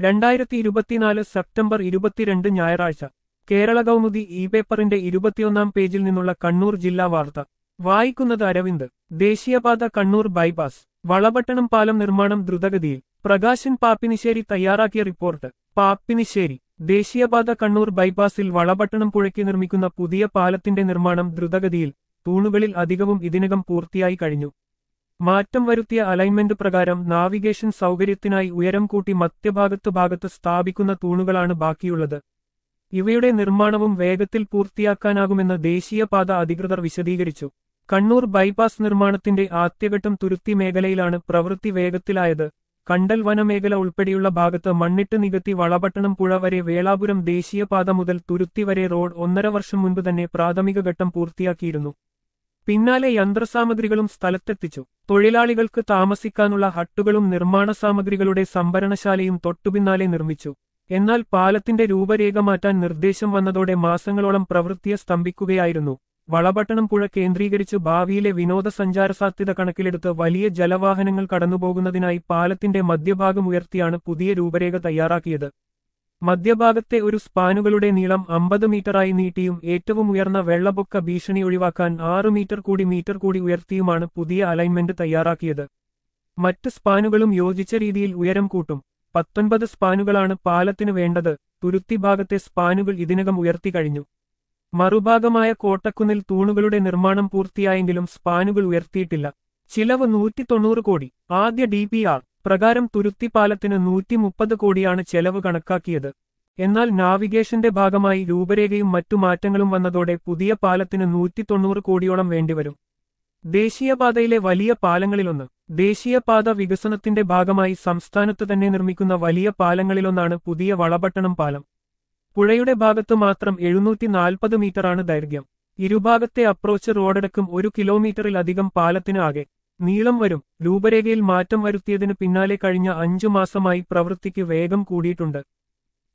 2024 September 22 ഞായറാഴ്ച Kerala Kaumudi E പേപ്പറിന്റെ 21-ാം പേജിൽ നിന്നുള്ള കണ്ണൂർ ജില്ലാ വാർത്ത വായിക്കുന്നത് അരവിന്ദ്. ദേശീയപാത കണ്ണൂർ ബൈപ്പാസ് വളപട്ടണം പാലം നിർമ്മാണം ദ്രുതഗതിയിൽ. പ്രകാശൻ പാപ്പിനിശ്ശേരി തയ്യാറാക്കിയ റിപ്പോർട്ട്. പാപ്പിനിശ്ശേരി. ദേശീയപാത കണ്ണൂർ ബൈപ്പാസിൽ വളപട്ടണം പുഴയ്ക്ക് നിർമ്മിക്കുന്ന പുതിയ പാലത്തിന്റെ നിർമ്മാണം ദ്രുതഗതിയിൽ. തൂണുകളിൽ അധികവും ഇതിനകം പൂർത്തിയായി കഴിഞ്ഞു. മാറ്റം വരുത്തിയ അലൈൻമെന്റ് പ്രകാരം നാവിഗേഷൻ സൗകര്യത്തിനായി ഉയരം കൂട്ടി മധ്യഭാഗത്ത് സ്ഥാപിക്കുന്ന തൂണുകളാണ് ബാക്കിയുള്ളത്. ഇവയുടെ നിർമ്മാണവും വേഗത്തിൽ പൂർത്തിയാക്കാനാകുമെന്ന് ദേശീയപാത അധികൃതർ വിശദീകരിച്ചു. കണ്ണൂർ ബൈപ്പാസ് നിർമ്മാണത്തിന്റെ ആദ്യഘട്ടം തുരുത്തി മേഖലയിലാണ് പ്രവൃത്തി വേഗത്തിലായത്. കണ്ടൽ വനമേഖല ഉൾപ്പെടെയുള്ള ഭാഗത്ത് മണ്ണിട്ട് നികത്തി വളപട്ടണം പുഴ വരെ വേളാപുരം ദേശീയപാത മുതൽ തുരുത്തി വരെ റോഡ് 1.5 വർഷം മുൻപ് തന്നെ പ്രാഥമിക ഘട്ടം പൂർത്തിയാക്കിയിരുന്നു. പിന്നാലെ യന്ത്രസാമഗ്രികളും സ്ഥലത്തെത്തിച്ചു. തൊഴിലാളികൾക്ക് താമസിക്കാനുള്ള ഹട്ടുകളും നിർമ്മാണ സാമഗ്രികളുടെ സംഭരണശാലയും തൊട്ടുപിന്നാലെ നിർമ്മിച്ചു. എന്നാൽ പാലത്തിന്റെ രൂപരേഖ മാറ്റാൻ നിർദ്ദേശം വന്നതോടെ മാസങ്ങളോളം പ്രവൃത്തിയെ സ്തംഭിക്കുകയായിരുന്നു. വളപട്ടണം പുഴ കേന്ദ്രീകരിച്ച് ഭാവിയിലെ വിനോദസഞ്ചാര സാധ്യത കണക്കിലെടുത്ത് വലിയ ജലവാഹനങ്ങൾ കടന്നുപോകുന്നതിനായി പാലത്തിന്റെ മധ്യഭാഗം ഉയർത്തിയാണ് പുതിയ രൂപരേഖ തയ്യാറാക്കിയത്. മധ്യഭാഗത്തെ ഒരു സ്പാനുകളുടെ നീളം 50 മീറ്ററായി നീട്ടിയും ഏറ്റവും ഉയർന്ന വെള്ളപ്പൊക്ക ഭീഷണി ഒഴിവാക്കാൻ 6 മീറ്റർ കൂടി ഉയർത്തിയുമാണ് പുതിയ അലൈൻമെന്റ് തയ്യാറാക്കിയത്. മറ്റ് സ്പാനുകളും യോജിച്ച രീതിയിൽ ഉയരം കൂട്ടും. 19 സ്പാനുകളാണ് പാലത്തിന് വേണ്ടത്. തുരുത്തി ഭാഗത്തെ സ്പാനുകൾ ഇതിനകം ഉയർത്തിക്കഴിഞ്ഞു. മറുഭാഗമായ കോട്ടക്കുന്നിൽ തൂണുകളുടെ നിർമ്മാണം പൂർത്തിയായെങ്കിലും സ്പാനുകൾ ഉയർത്തിയിട്ടില്ല. ചിലവ് 190 കോടി. ആദ്യ DPR പ്രകാരം തുരുത്തി പാലത്തിന് 130 കോടിയാണ് ചെലവ് കണക്കാക്കിയത്. എന്നാൽ നാവിഗേഷന്റെ ഭാഗമായി രൂപരേഖയും മറ്റു മാറ്റങ്ങളും വന്നതോടെ പുതിയ പാലത്തിന് 190 കോടിയോളം വേണ്ടിവരും. ദേശീയപാതയിലെ വലിയ പാലങ്ങളിലൊന്ന്. ദേശീയപാത വികസനത്തിന്റെ ഭാഗമായി സംസ്ഥാനത്ത് തന്നെ നിർമ്മിക്കുന്ന വലിയ പാലങ്ങളിലൊന്നാണ് പുതിയ വളപട്ടണം പാലം. പുഴയുടെ ഭാഗത്തു മാത്രം 740 മീറ്ററാണ് ദൈർഘ്യം. ഇരുഭാഗത്തെ അപ്രോച്ച് റോഡടക്കം 1 കിലോമീറ്ററിലധികം പാലത്തിന് ആകെ നീളം വരും. രൂപരേഖയിൽ മാറ്റം വരുത്തിയതിനു പിന്നാലെ കഴിഞ്ഞ 5 മാസമായി പ്രവൃത്തിക്ക് വേഗം കൂടിയിട്ടുണ്ട്.